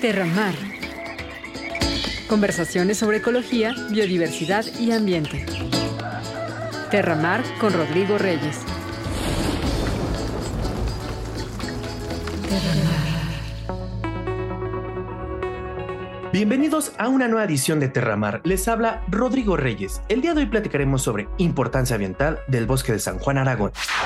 Terramar. Conversaciones sobre ecología, biodiversidad y ambiente. Terramar con Rodrigo Reyes. Bienvenidos a una nueva edición de Terramar. Les habla Rodrigo Reyes. El día de hoy platicaremos sobre importancia ambiental del bosque de San Juan Aragón.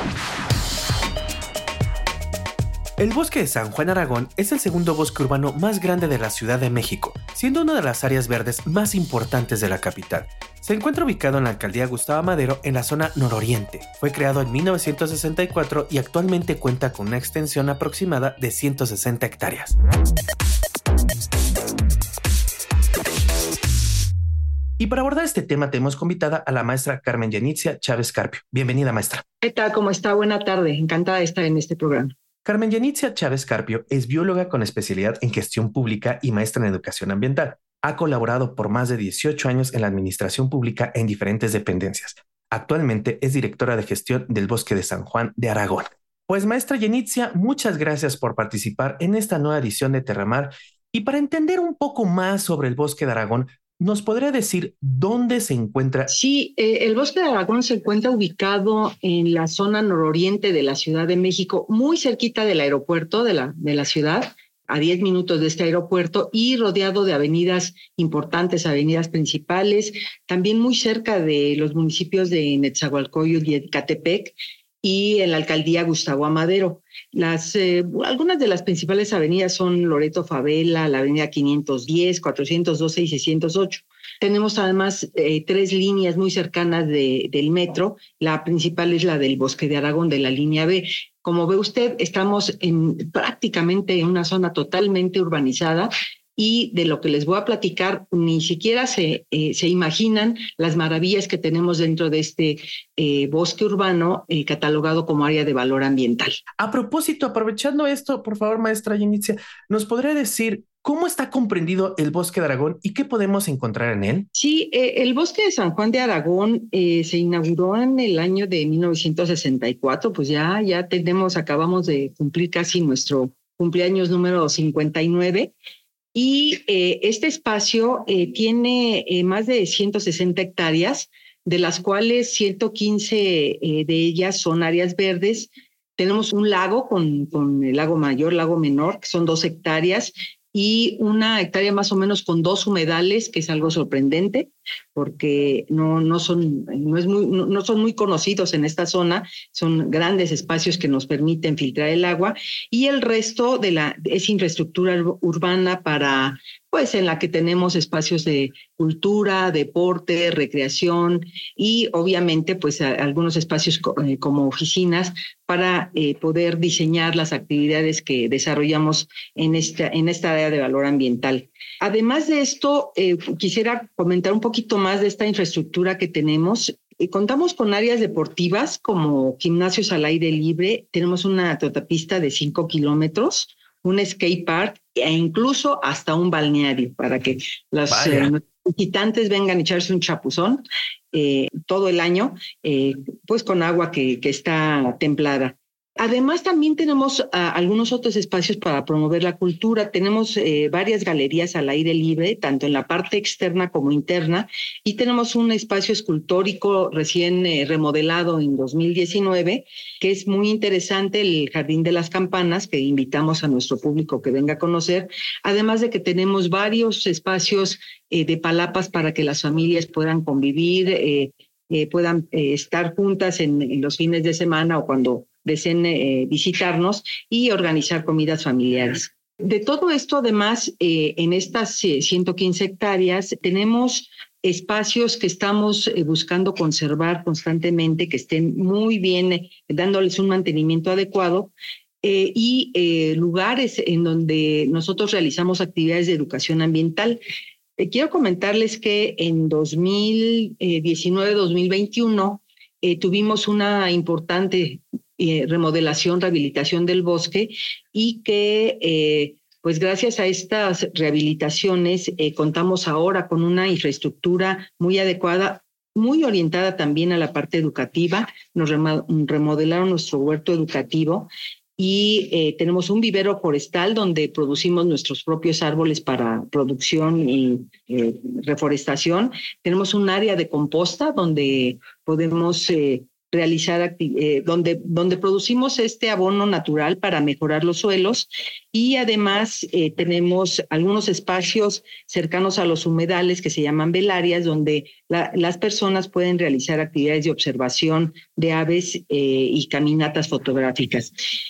El bosque de San Juan Aragón es el segundo bosque urbano más grande de la Ciudad de México, siendo una de las áreas verdes más importantes de la capital. Se encuentra ubicado en la alcaldía Gustavo Amadero en la zona nororiente. Fue creado en 1964 y actualmente cuenta con una extensión aproximada de 160 hectáreas. Y para abordar este tema tenemos convidada a la maestra Carmen Yanitzia Chávez Carpio. Bienvenida, maestra. ¿Qué tal? ¿Cómo está? Buena tarde. Encantada de estar en este programa. Carmen Yanitzia Chávez Carpio es bióloga con especialidad en gestión pública y maestra en educación ambiental. Ha colaborado por más de 18 años en la administración pública en diferentes dependencias. Actualmente es directora de gestión del Bosque de San Juan de Aragón. Pues maestra Yanitzia, muchas gracias por participar en esta nueva edición de Terramar. Y para entender un poco más sobre el Bosque de Aragón, ¿nos podría decir dónde se encuentra? Sí, el Bosque de Aragón se encuentra ubicado en la zona nororiente de la Ciudad de México, muy cerquita del aeropuerto de la ciudad, a 10 minutos de este aeropuerto y rodeado de avenidas importantes, avenidas principales, también muy cerca de los municipios de Netzahualcóyotl y Ecatepec y en la alcaldía Gustavo Amadero. Algunas de las principales avenidas son Loreto Favela, la avenida 510, 412 y 608. Tenemos además 3 líneas muy cercanas del metro. La principal es la del Bosque de Aragón, de la línea B. Como ve usted, estamos prácticamente en una zona totalmente urbanizada y de lo que les voy a platicar ni siquiera se imaginan las maravillas que tenemos dentro de este bosque urbano catalogado como área de valor ambiental. A propósito, aprovechando esto, por favor, maestra Yanitzia, ¿nos podría decir cómo está comprendido el Bosque de Aragón y qué podemos encontrar en él? Sí, el Bosque de San Juan de Aragón se inauguró en el año de 1964, pues ya acabamos de cumplir casi nuestro cumpleaños número 59. Y este espacio tiene más de 160 hectáreas, de las cuales 115 de ellas son áreas verdes. Tenemos un lago con el lago mayor, lago menor, que son 2 hectáreas, y 1 hectárea más o menos con 2 humedales, que es algo sorprendente, porque no son muy conocidos en esta zona. Son grandes espacios que nos permiten filtrar el agua, y el resto es infraestructura urbana en la que tenemos espacios de cultura, deporte, recreación y obviamente pues algunos espacios como oficinas para poder diseñar las actividades que desarrollamos en esta área de valor ambiental. Además de esto, quisiera comentar un poquito más de esta infraestructura que tenemos. Contamos con áreas deportivas como gimnasios al aire libre, tenemos una trotapista de 5 kilómetros, un skate park e incluso hasta un balneario para que los visitantes vengan a echarse un chapuzón todo el año, pues con agua que está templada. Además, también tenemos algunos otros espacios para promover la cultura. Tenemos varias galerías al aire libre, tanto en la parte externa como interna, y tenemos un espacio escultórico recién remodelado en 2019, que es muy interesante, el Jardín de las Campanas, que invitamos a nuestro público que venga a conocer, además de que tenemos varios espacios de palapas para que las familias puedan convivir, puedan estar juntas en los fines de semana o cuando deseen visitarnos y organizar comidas familiares. De todo esto, además, en estas 115 hectáreas tenemos espacios que estamos buscando conservar constantemente, que estén muy bien, dándoles un mantenimiento adecuado, y lugares en donde nosotros realizamos actividades de educación ambiental. Quiero comentarles que en 2019-2021 tuvimos una importante remodelación, rehabilitación del bosque y que pues gracias a estas rehabilitaciones contamos ahora con una infraestructura muy adecuada, muy orientada también a la parte educativa. Nos remodelaron nuestro huerto educativo y tenemos un vivero forestal donde producimos nuestros propios árboles para producción y reforestación. Tenemos un área de composta donde podemos realizar donde producimos este abono natural para mejorar los suelos, y además tenemos algunos espacios cercanos a los humedales que se llaman velarias, donde las personas pueden realizar actividades de observación de aves y caminatas fotográficas.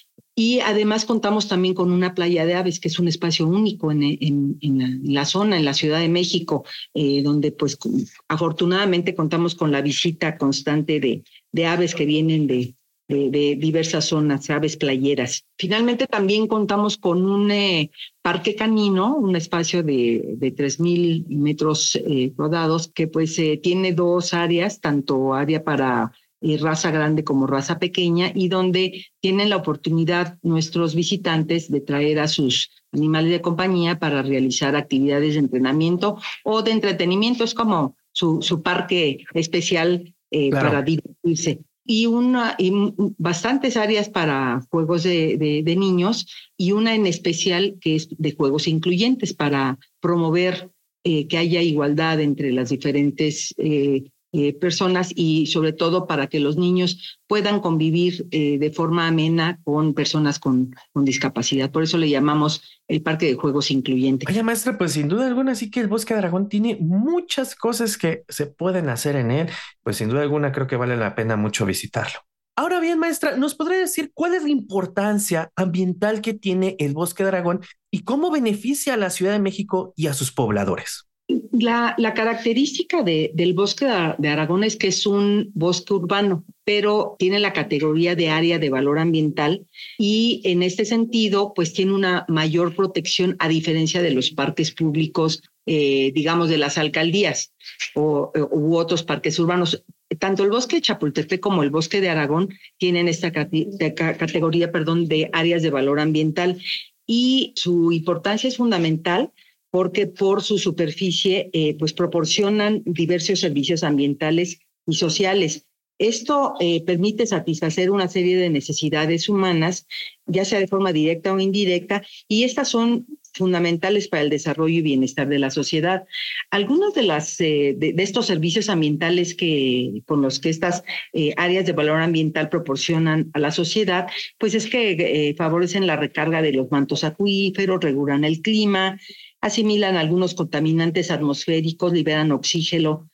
Y además contamos también con una playa de aves, que es un espacio único en la zona, en la Ciudad de México, donde pues afortunadamente contamos con la visita constante de aves que vienen de diversas zonas, aves playeras. Finalmente también contamos con un parque canino, un espacio de 3,000 metros cuadrados, que pues tiene dos áreas, tanto área para raza grande como raza pequeña, y donde tienen la oportunidad nuestros visitantes de traer a sus animales de compañía para realizar actividades de entrenamiento o de entretenimiento. Es como su parque especial Claro. para divertirse. Y bastantes áreas para juegos de niños, y una en especial que es de juegos incluyentes para promover que haya igualdad entre las diferentes personas, y sobre todo para que los niños puedan convivir de forma amena con personas con discapacidad. Por eso le llamamos el parque de juegos incluyente. Oye, maestra, pues sin duda alguna sí que el Bosque de Aragón tiene muchas cosas que se pueden hacer en él. Pues sin duda alguna creo que vale la pena mucho visitarlo. Ahora bien, maestra, ¿nos podría decir cuál es la importancia ambiental que tiene el Bosque de Aragón y cómo beneficia a la Ciudad de México y a sus pobladores? La característica del bosque de Aragón es que es un bosque urbano, pero tiene la categoría de área de valor ambiental, y en este sentido pues tiene una mayor protección a diferencia de los parques públicos, digamos de las alcaldías u otros parques urbanos. Tanto el bosque de Chapultepec como el bosque de Aragón tienen esta categoría de áreas de valor ambiental, y su importancia es fundamental porque por su superficie pues proporcionan diversos servicios ambientales y sociales. Esto permite satisfacer una serie de necesidades humanas, ya sea de forma directa o indirecta, y estas son fundamentales para el desarrollo y bienestar de la sociedad. Algunos de estos servicios ambientales con los que estas áreas de valor ambiental proporcionan a la sociedad, pues es que favorecen la recarga de los mantos acuíferos, regulan el clima, asimilan algunos contaminantes atmosféricos, liberan oxígeno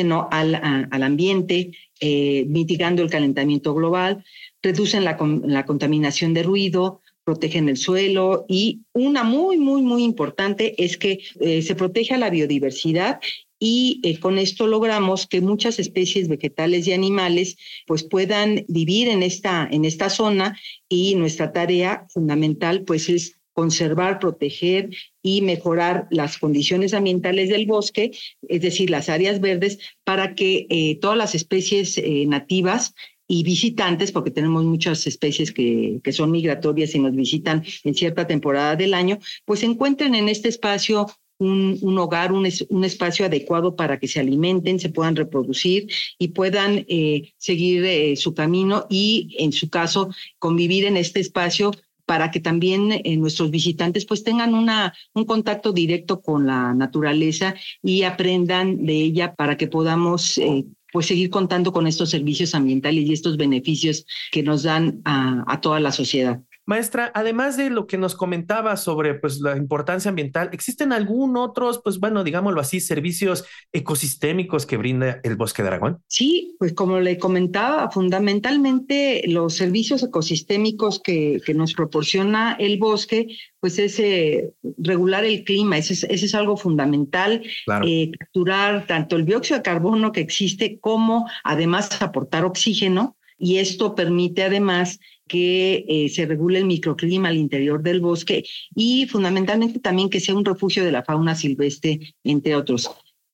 al ambiente, mitigando el calentamiento global, reducen la contaminación de ruido, protegen el suelo, y una muy, muy, muy importante es que se protege a la biodiversidad, y con esto logramos que muchas especies vegetales y animales pues puedan vivir en esta zona, y nuestra tarea fundamental pues es conservar, proteger y mejorar las condiciones ambientales del bosque, es decir, las áreas verdes, para que todas las especies nativas y visitantes, porque tenemos muchas especies que son migratorias y nos visitan en cierta temporada del año, pues encuentren en este espacio un hogar, un espacio adecuado para que se alimenten, se puedan reproducir y puedan seguir su camino, y en su caso convivir en este espacio, para que también nuestros visitantes pues tengan un contacto directo con la naturaleza y aprendan de ella, para que podamos pues seguir contando con estos servicios ambientales y estos beneficios que nos dan a toda la sociedad. Maestra, además de lo que nos comentaba sobre pues, la importancia ambiental, ¿existen algún otros, pues bueno, digámoslo así, servicios ecosistémicos que brinda el Bosque de Aragón? Sí, pues como le comentaba, fundamentalmente los servicios ecosistémicos que nos proporciona el bosque, pues es regular el clima, ese es algo fundamental, Claro. Capturar tanto el dióxido de carbono que existe, como además aportar oxígeno, y esto permite además que se regule el microclima al interior del bosque, y fundamentalmente también que sea un refugio de la fauna silvestre, entre otros.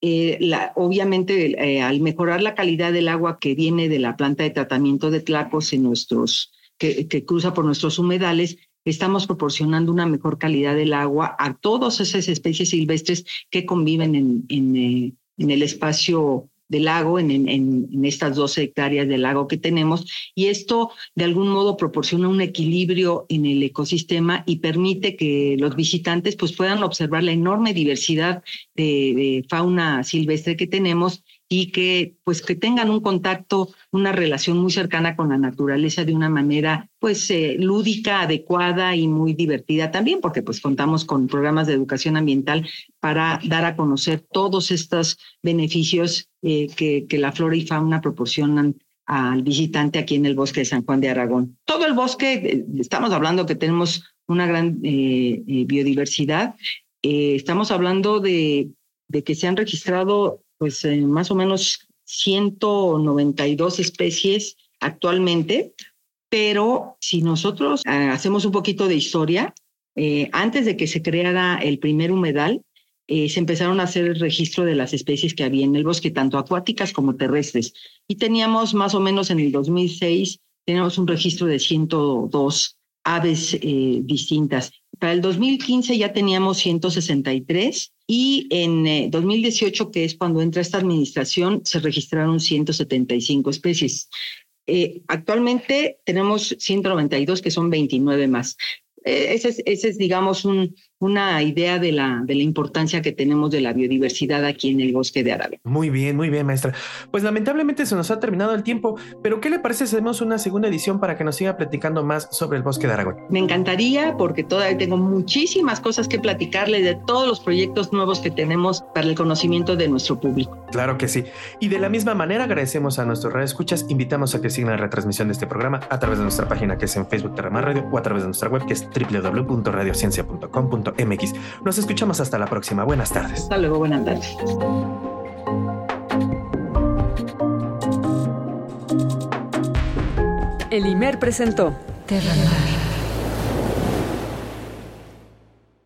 Obviamente, al mejorar la calidad del agua que viene de la planta de tratamiento de Tlacos que cruza por nuestros humedales, estamos proporcionando una mejor calidad del agua a todas esas especies silvestres que conviven en el espacio del lago, en estas 12 hectáreas del lago que tenemos, y esto de algún modo proporciona un equilibrio en el ecosistema y permite que los visitantes pues puedan observar la enorme diversidad de fauna silvestre que tenemos y que tengan un contacto, una relación muy cercana con la naturaleza de una manera lúdica, adecuada y muy divertida también, porque contamos con programas de educación ambiental para dar a conocer todos estos beneficios que la flora y fauna proporcionan al visitante aquí en el bosque de San Juan de Aragón. Todo el bosque, estamos hablando que tenemos una gran biodiversidad, estamos hablando de que se han registrado más o menos 192 especies actualmente, pero si nosotros hacemos un poquito de historia, antes de que se creara el primer humedal, se empezaron a hacer el registro de las especies que había en el bosque, tanto acuáticas como terrestres. Y teníamos más o menos en el 2006, teníamos un registro de 102 aves distintas. Para el 2015 ya teníamos 163 y en 2018, que es cuando entra esta administración, se registraron 175 especies. Actualmente tenemos 192, que son 29 más. Ese es, digamos, una idea de la importancia que tenemos de la biodiversidad aquí en el bosque de Aragón. Muy bien, maestra. Pues lamentablemente se nos ha terminado el tiempo, pero ¿qué le parece si hacemos una segunda edición para que nos siga platicando más sobre el bosque de Aragón? Me encantaría, porque todavía tengo muchísimas cosas que platicarle de todos los proyectos nuevos que tenemos para el conocimiento de nuestro público. Claro que sí. Y de la misma manera agradecemos a nuestros radioescuchas, invitamos a que sigan la retransmisión de este programa a través de nuestra página, que es en Facebook Terramar Radio, o a través de nuestra web, que es www.radiociencia.com.mx. Nos escuchamos hasta la próxima. Buenas tardes. Hasta luego, buenas tardes. El IMER presentó Terramar.